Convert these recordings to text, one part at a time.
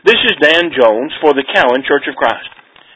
This is Dan Jones for the Cowan Church of Christ.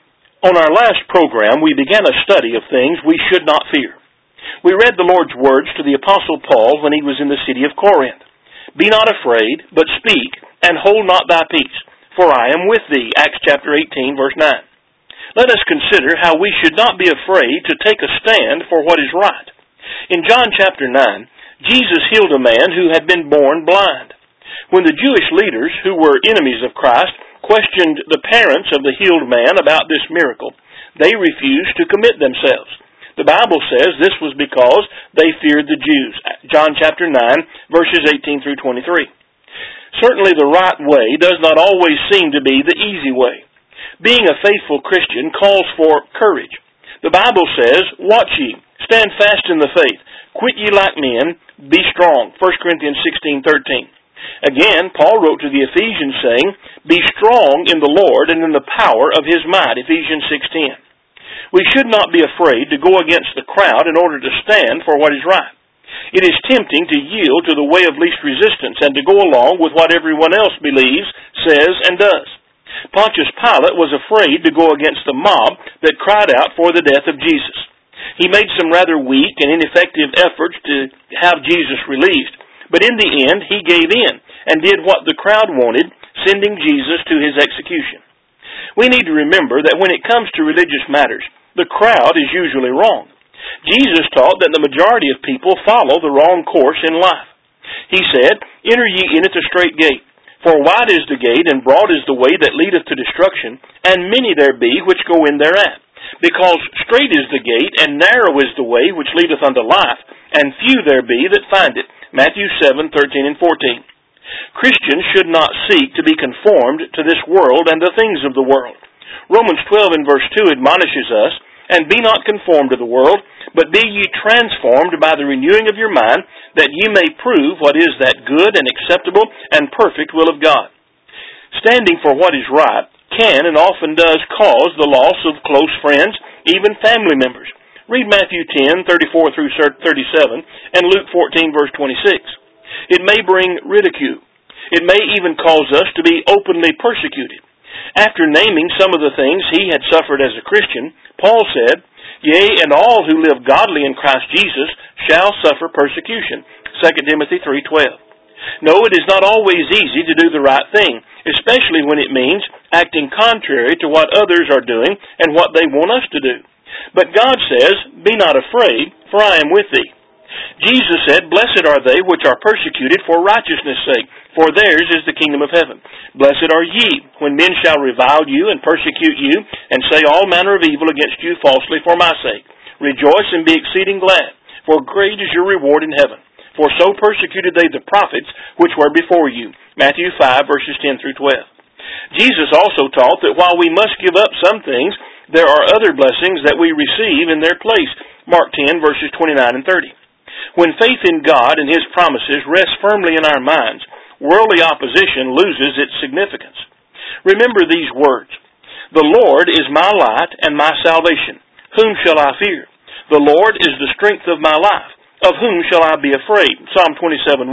On our last program, we began a study of things we should not fear. We read the Lord's words to the Apostle Paul when he was in the city of Corinth. Be not afraid, but speak, and hold not thy peace, for I am with thee. Acts chapter 18, verse 9. Let us consider how we should not be afraid to take a stand for what is right. In John chapter 9, Jesus healed a man who had been born blind. When the Jewish leaders, who were enemies of Christ, questioned the parents of the healed man about this miracle, they refused to commit themselves. The Bible says this was because they feared the Jews. John chapter 9, verses 18 through 23. Certainly the right way does not always seem to be the easy way. Being a faithful Christian calls for courage. The Bible says, watch ye, stand fast in the faith, quit ye like men, be strong. 1 Corinthians 16:13. Again, Paul wrote to the Ephesians saying, be strong in the Lord and in the power of His might. Ephesians 6:10. We should not be afraid to go against the crowd in order to stand for what is right. It is tempting to yield to the way of least resistance and to go along with what everyone else believes, says, and does. Pontius Pilate was afraid to go against the mob that cried out for the death of Jesus. He made some rather weak and ineffective efforts to have Jesus released, but in the end he gave in and did what the crowd wanted, sending Jesus to his execution. We need to remember that when it comes to religious matters, the crowd is usually wrong. Jesus taught that the majority of people follow the wrong course in life. He said, enter ye in at the strait gate, for wide is the gate and broad is the way that leadeth to destruction, and many there be which go in thereat. Because strait is the gate and narrow is the way which leadeth unto life, and few there be that find it. Matthew 7:13 and 14. Christians should not seek to be conformed to this world and the things of the world. Romans 12 and verse 2 admonishes us, and be not conformed to the world, but be ye transformed by the renewing of your mind, that ye may prove what is that good and acceptable and perfect will of God. Standing for what is right can and often does cause the loss of close friends, even family members. Read Matthew 10:34 through 37 and Luke 14 verse 26. It may bring ridicule. It may even cause us to be openly persecuted. After naming some of the things he had suffered as a Christian, Paul said, yea, and all who live godly in Christ Jesus shall suffer persecution. 2 Timothy 3:12. No, it is not always easy to do the right thing, especially when it means acting contrary to what others are doing and what they want us to do. But God says, be not afraid, for I am with thee. Jesus said, blessed are they which are persecuted for righteousness' sake, for theirs is the kingdom of heaven. Blessed are ye, when men shall revile you and persecute you, and say all manner of evil against you falsely for my sake. Rejoice and be exceeding glad, for great is your reward in heaven. For so persecuted they the prophets which were before you. Matthew 5, verses 10 through 12. Jesus also taught that while we must give up some things, there are other blessings that we receive in their place. Mark 10, verses 29 and 30. When faith in God and His promises rests firmly in our minds, worldly opposition loses its significance. Remember these words. The Lord is my light and my salvation. Whom shall I fear? The Lord is the strength of my life. Of whom shall I be afraid? Psalm 27:1.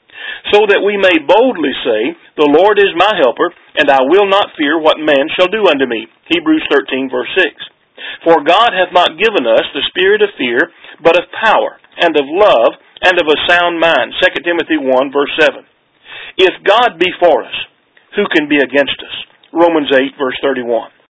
So that we may boldly say, the Lord is my helper, and I will not fear what man shall do unto me. Hebrews 13, verse 6. For God hath not given us the spirit of fear, but of power, and of love, and of a sound mind. 2 Timothy 1, verse 7. If God be for us, who can be against us? Romans 8, verse 31.